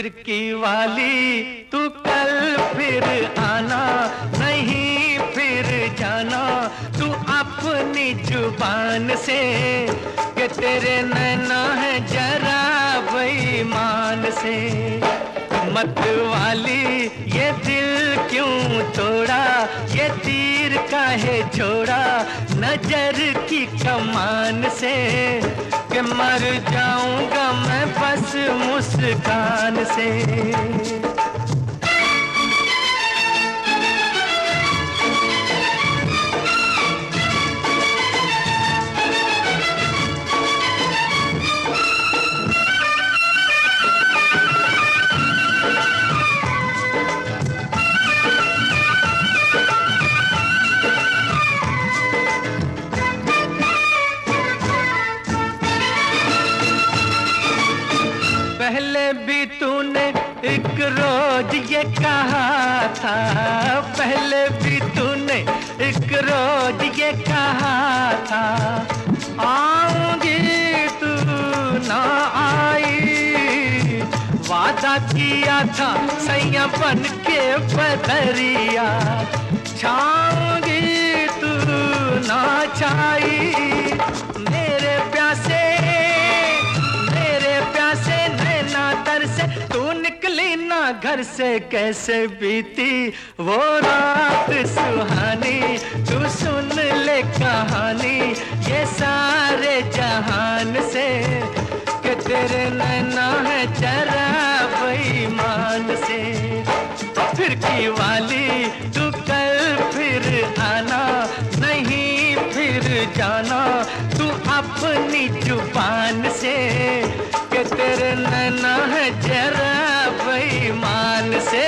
फिरकी वाली तू कल फिर आना, नहीं फिर जाना तू अपनी जुबान से, कि तेरे नैना है जरा बेईमान से। मत वाली ये दिल क्यों तोड़ा, ये तीर काहे छोड़ा नजर की कमान से, कि मर जाऊंगा मैं बस मुस्कान से। पहले भी तूने एक रोज ये कहा था, पहले भी तूने एक रोज ये कहा था, आऊंगी तू ना आई। वादा किया था सैया बन के बदरिया, छाऊंगी तू ना छाई। मेरे प्यासे से तू निकली ना घर से, कैसे बीती वो रात सुहानी। तू सुन ले कहानी ये सारे जहान से, कि तेरे नैना है जरा बेईमान से। फिरकी वाली तू कल फिर आना, नहीं फिर जाना तू अपनी जुबान से, कि तेरे नैना है जरा बेईमान से।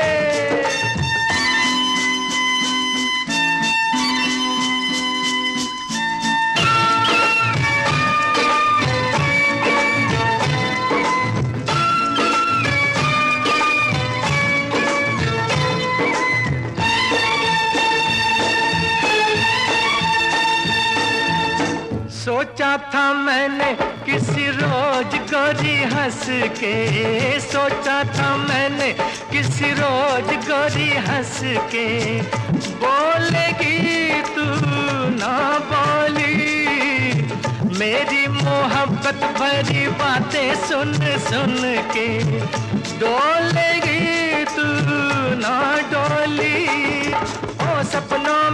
सोचा था मैंने किसी रोज गोरी हंस के, सोचा था मैंने किसी रोज गोरी हंस के, बोलेगी तू ना बोली मेरी मोहब्बत भरी बातें सुन सुन के, डोलेगी तू ना डोली। ओ सपनों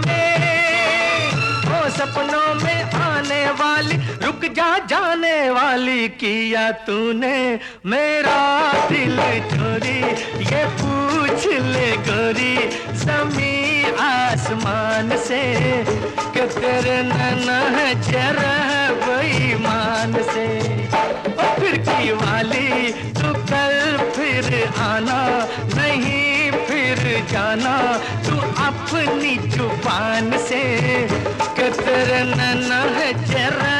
में आने वाली, रुक जा जाने वाली, किया तूने मेरा दिल चोरी। ये पूछ ले गोरी ज़मीं आसमान से, कि तेरे नैना है जरा बेईमान से। ओ फिरकी वाली तू कल फिर आना, नहीं फिर जाना तू अपनी जुबान से, कि तेरे नैना है जरा